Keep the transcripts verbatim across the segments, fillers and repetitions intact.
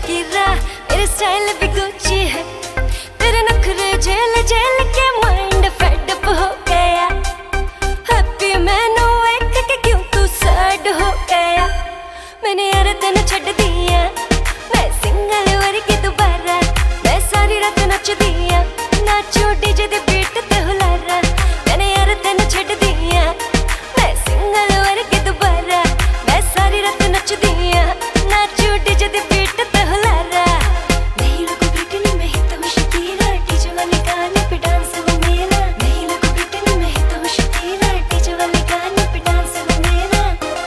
Shakira, मेरे style भी Gucci है। तेरे नखरे जेल जेल के माइंड फेड अप हो गया। हैप्पी मैनू वेख के क्यों तू सैड हो गया। मैंने यार तेन छड़ दिया, मैं सिंगल वर्गी दोबारा। मैं सारी रात नच दिया, नाचू डीजे दे बीट ते हुलारा। मैंने यार तेन छड़ दिया, मैं सिंगल वर्गी दोबारा। मैं सारी रात नच दिया, नाचू डीजे दे बीट ते हुलारा। नहीं लगू ब्रिटनी में ही तो शकीरा, डीजे वाले गाने पे डांस वो मेरा। नहीं लगू ब्रिटनी में ही तो शकीरा, डीजे वाले गाने पे डांस वो मेरा।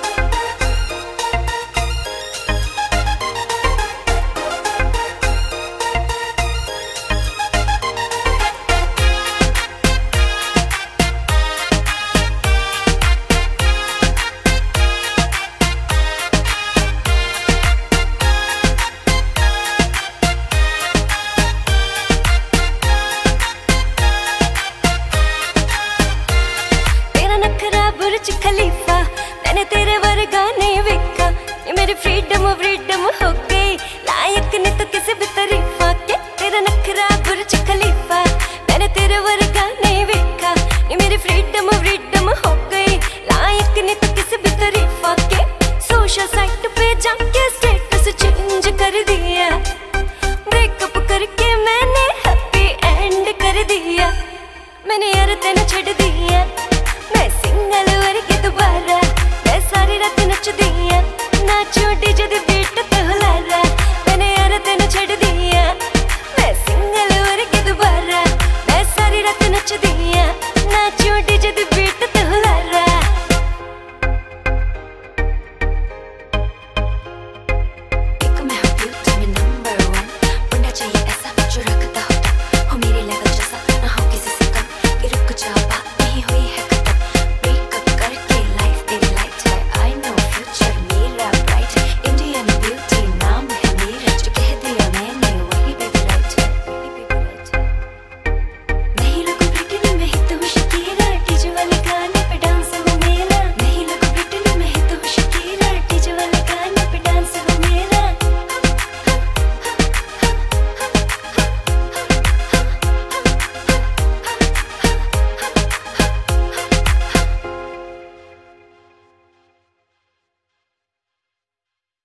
बुर्ज खलीफा, मैंने तेरे वर्गा नहीं वेखा। ये मेरी फ्रीडम फ्रीडम हो गई, लायक ने तो किसी भी तारीफा के। तेरा नखरा बुर्ज खलीफा, मैंने तेरे वर्गा नहीं वेखा। ये मेरी फ्रीडम फ्रीडम हो गई, लायक ने तो